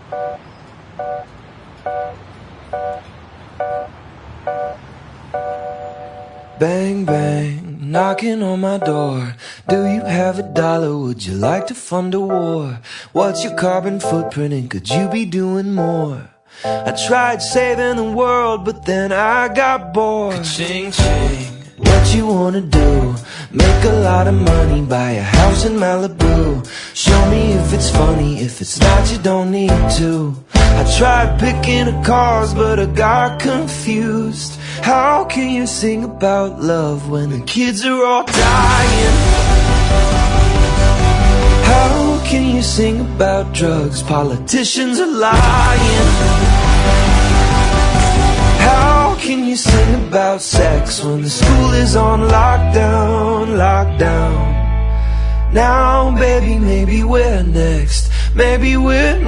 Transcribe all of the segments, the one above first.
Bang, bang, knocking on my door. Do you have $1? Would you like to fund a war? What's your carbon footprint and could you be doing more? I tried saving the world, but then I got bored. Ka-ching, ching. What you wanna do? Make a lot of money, buy a house in Malibu. Show me if it's funny, if it's not, you don't need to. I tried picking a cause, but I got confused. How can you sing about love when the kids are all dying? How can you sing about drugs? Politicians are lying. How can you sing about sex when the school is on lockdown, lockdown? Now, baby, maybe we're next. Maybe we're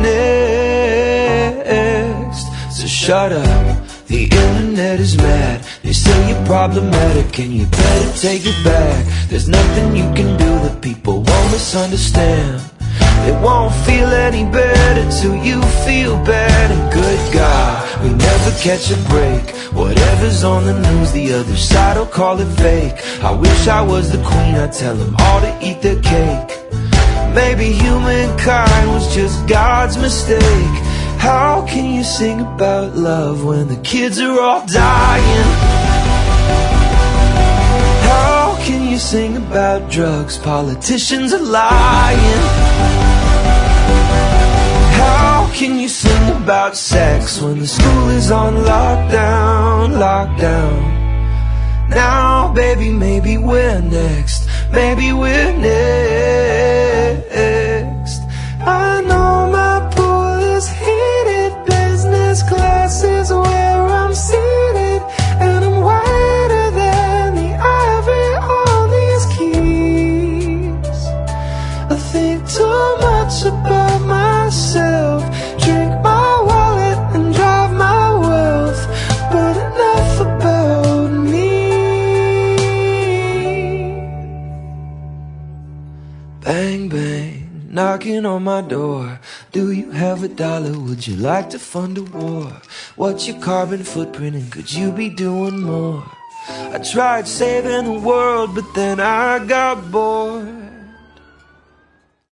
next. So shut up, the internet is mad. They say you're problematic and you better take it back. There's nothing you can do that people won't misunderstand. It won't feel any better till you feel bad. And good God, we never catch a break. Whatever's on the news, the other side will call it fake. I wish I was the queen, I'd tell them all to eat their cake. Maybe humankind was just God's mistake. How can you sing about love when the kids are all dying? How can you sing about drugs? Politicians are lying. How can you sing about sex when the school is on lockdown, lockdown? Now, baby, maybe we're next. Maybe we're next. I know my pool is heated, business class is where I'm seated, and I'm whiter than the ivory on these keys. I think too much about myself, drink my wallet and drive my wealth, but enough about me. Bang, bang, knocking on my door. Do you have $1? Would you like to fund a war? What's your carbon footprint and could you be doing more? I tried saving the world, but then I got bored.